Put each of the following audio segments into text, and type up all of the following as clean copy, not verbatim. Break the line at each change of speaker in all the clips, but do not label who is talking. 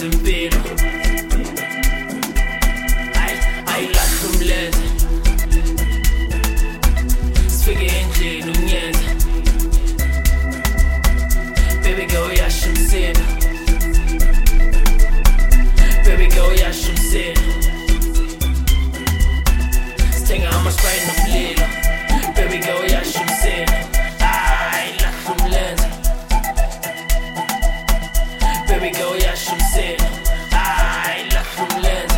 zempilo. Ayilahla umlenze, sifike endlini unyenze. Baby girl uyasho umsila, baby girl uyasho umsila. Sithenga ama-Sprite nomlilo, baby girl uyasho umsila. Ayilahla umlenze, baby girl uyasho umsila. Ayilahla umlenze.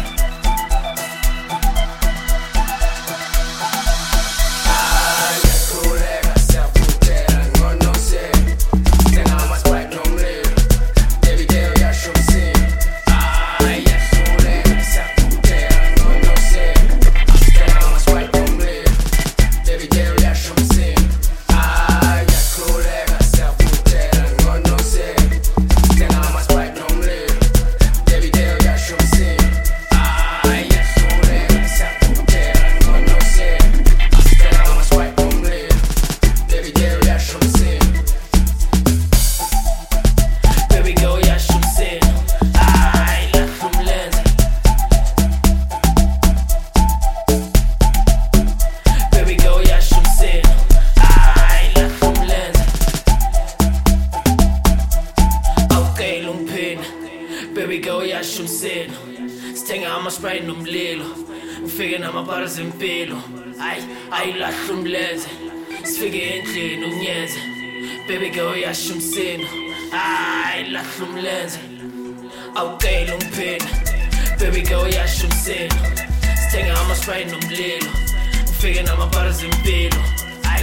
Baby girl uyasho umsila, sithenga ama-Sprite nomlilo. Ngifike namabhara zempilo. Ayilahla umlenze, sifike endlini unyenze. Baby girl uyasho umsila. Ayilahla umlenze, awucela ungiphina. Baby girl uyasho umsila, sithenga ama-Sprite nomlilo. Ngifike namabhara zempilo.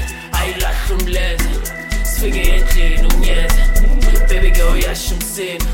Ayilahla umlenze, sifike endlini unyenze. Baby girl uyasho umsila.